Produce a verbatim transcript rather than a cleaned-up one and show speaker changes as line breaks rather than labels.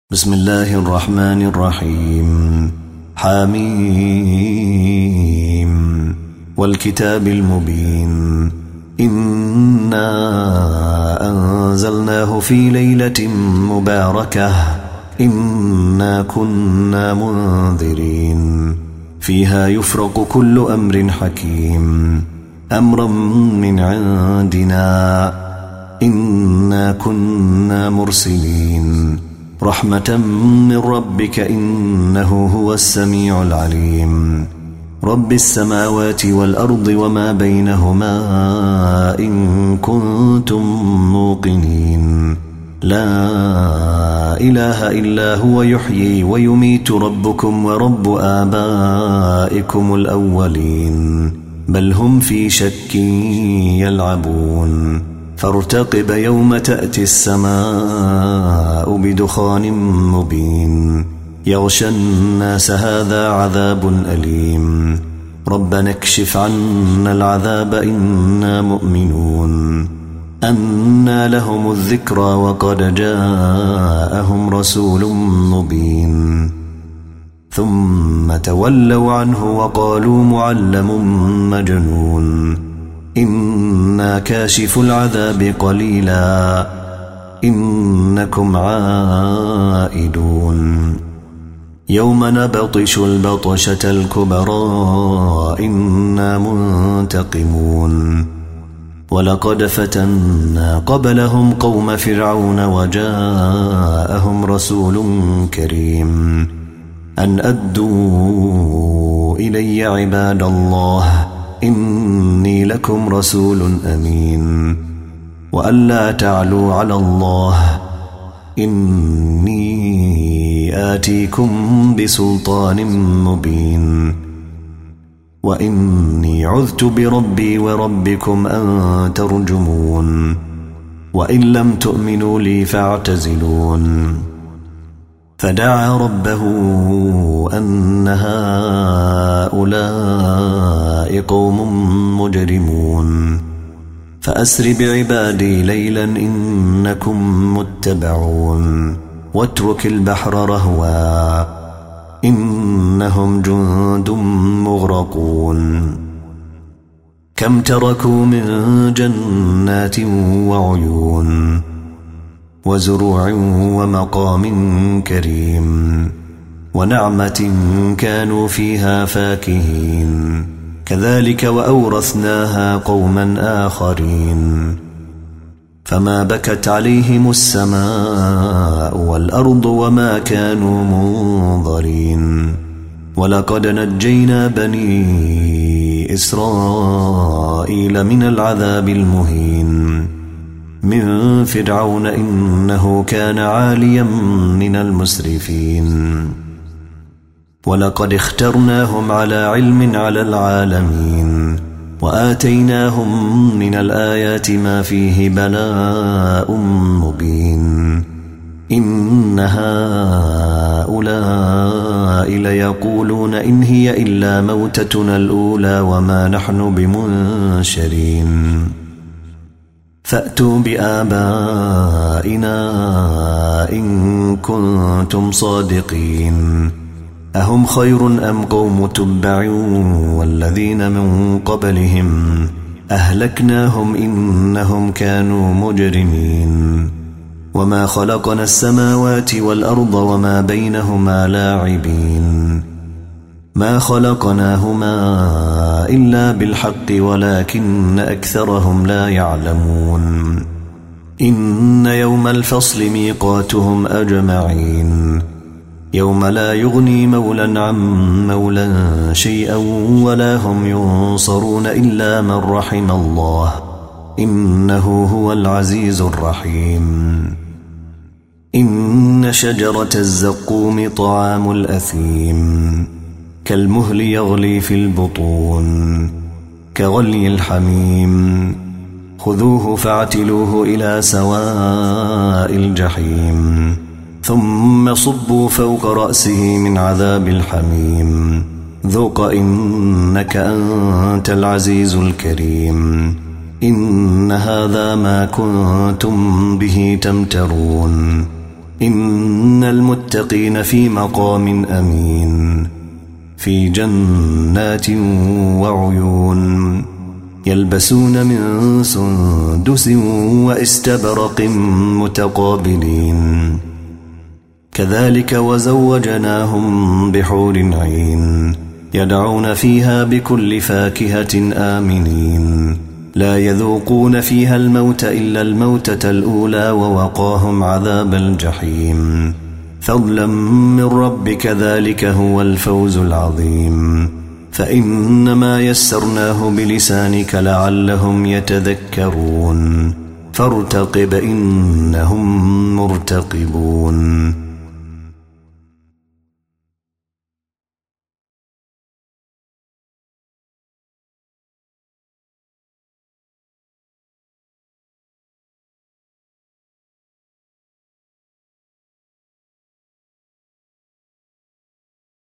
بسم الله الرحمن الرحيم. حميم والكتاب المبين. إنا أنزلناه في ليلة مباركة إنا كنا منذرين فيها يفرق كل أمر حكيم أمرا من عندنا إنا كنا مرسلين رحمة من ربك إنه هو السميع العليم رب السماوات والأرض وما بينهما إن كنتم موقنين لا إله إلا هو يحيي ويميت ربكم ورب آبائكم الأولين بل هم في شك يلعبون فارتقب يوم تأتي السماء بدخان مبين يغشى الناس هذا عذاب أليم ربنا اكشف عنا العذاب إنا مؤمنون أنى لهم الذكرى وقد جاءهم رسول مبين ثم تولوا عنه وقالوا معلم مجنون إنا كاشف العذاب قليلا إنكم عائدون يوم نبطش البطشة الكبرى إنا منتقمون ولقد فتنا قبلهم قوم فرعون وجاءهم رسول كريم أن أدوا إلي عباد الله إني لكم رسول أمين وألا تعلوا على الله إني آتيكم بسلطان مبين وإني عذت بربي وربكم أن ترجمون وإن لم تؤمنوا لي فاعتزلون فدعا ربه أن هؤلاء قوم مجرمون فأسر بعبادي ليلا إنكم متبعون واترك البحر رهوا إنهم جند مغرقون كم تركوا من جنات وعيون وزروع ومقام كريم ونعمة كانوا فيها فاكهين كذلك وأورثناها قوما آخرين فما بكت عليهم السماء والأرض وما كانوا منظرين ولقد نجينا بني إسرائيل من العذاب المهين من فرعون إنه كان عاليا من المسرفين ولقد اخترناهم على علم على العالمين وآتيناهم من الآيات ما فيه بلاء مبين إن هؤلاء ليقولون إن هي إلا موتتنا الأولى وما نحن بمنشرين فأتوا بآبائنا إن كنتم صادقين أهم خير أم قوم تبع والذين من قبلهم أهلكناهم إنهم كانوا مجرمين وما خلقنا السماوات والأرض وما بينهما لاعبين ما خلقناهما إلا بالحق ولكن أكثرهم لا يعلمون إن يوم الفصل ميقاتهم أجمعين يوم لا يغني مولا عن مولا شيئا ولا هم ينصرون إلا من رحم الله إنه هو العزيز الرحيم إن شجرة الزقوم طعام الأثيم كالمهل يغلي في البطون كغلي الحميم خذوه فاعتلوه إلى سواء الجحيم ثم صبوا فوق رأسه من عذاب الحميم ذوق إنك أنت العزيز الكريم إن هذا ما كنتم به تمترون إن المتقين في مقام أمين في جنات وعيون يلبسون من سندس واستبرق متقابلين كذلك وزوجناهم بحور عين يدعون فيها بكل فاكهة آمنين لا يذوقون فيها الموت إلا الموتة الأولى ووقاهم عذاب الجحيم فضلا من ربك ذلك هو الفوز العظيم فإنما يسرناه بلسانك لعلهم يتذكرون فارتقب إنهم مرتقبون